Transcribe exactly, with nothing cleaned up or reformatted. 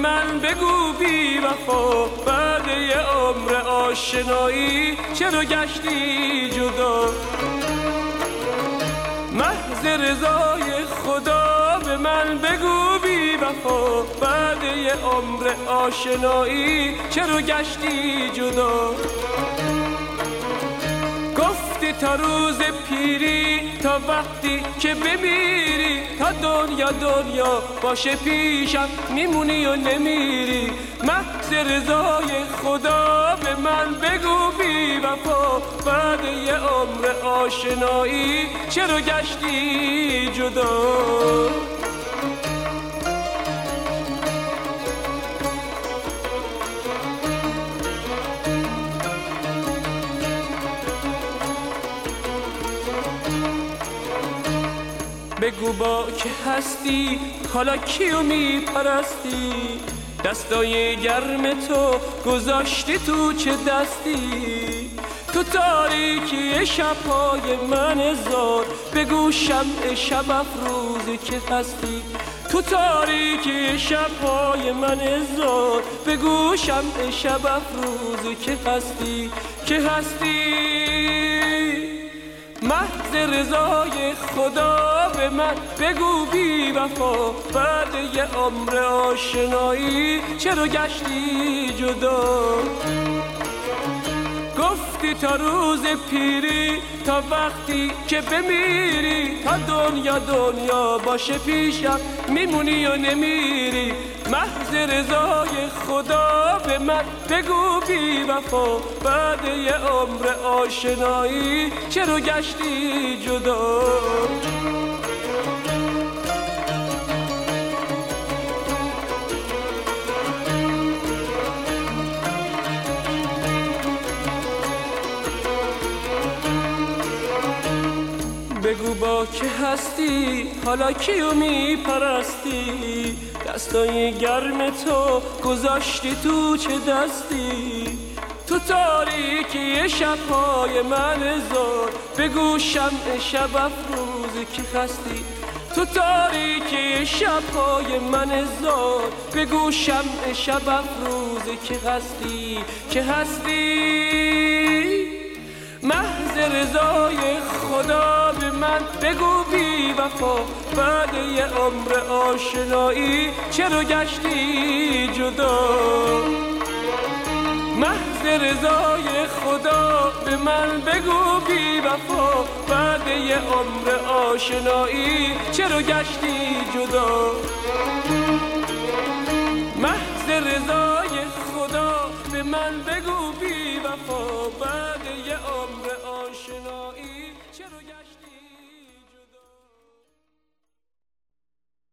من بگو بی وفا، بعد یه عمر آشنایی چرا گشتی جدا؟ محض رضای خدا به من بگو بی وفا، بعد یه عمر آشنایی چرا گشتی جدا؟ گفتی تا روز پیری، تا وقتی که بمیری، تا دنیا دنیا باشه پیشم میمونی و نمیری. محض رضای خدا به من بگو بی وفا، بعد یه عمر آشنایی چرا گشتی جدا؟ بگو با که هستی حالا کیو میپرستی؟ دستای گرم تو گذاشتی تو چه دستی؟ تو تاریکی شب‌های من زار بگو شمع شب افروز که هستی. تو تاریکی شب‌های من زار بگو شمع شب افروز که هستی، که هستی. محض رضای خدا به من بگو بی وفا، بعد یه عمر آشنایی چرا گشتی جدا؟ گفتی تا روز پیری، تا وقتی که بمیری، تا دنیا دنیا باشه پیشم میمونی و نمیری. محض رضای خدا به من بگو بی وفا، بعد یه عمر آشنایی چرا گشتی جدا؟ بگو با که هستی حالا کیو میپرستی؟ دستای گرم تو گذاشتی تو چه دستی؟ تو تاریکی شب‌های من زار بگو شمع شب افروز که هستی. تو تاریکی شب‌های من زار بگو شمع شب افروز که هستی، که هستی. محض رضای خدا به من بگو بی وفا، بعد یه عمر آشنایی چرا گشتی جدا؟ محض رضای خدا به من بگو بی وفا، بعد یه عمر آشنایی چرا گشتی جدا؟ محض رضای خدا به من بگو بی وفا، بعد یه عمر آشنایی چرا گشتی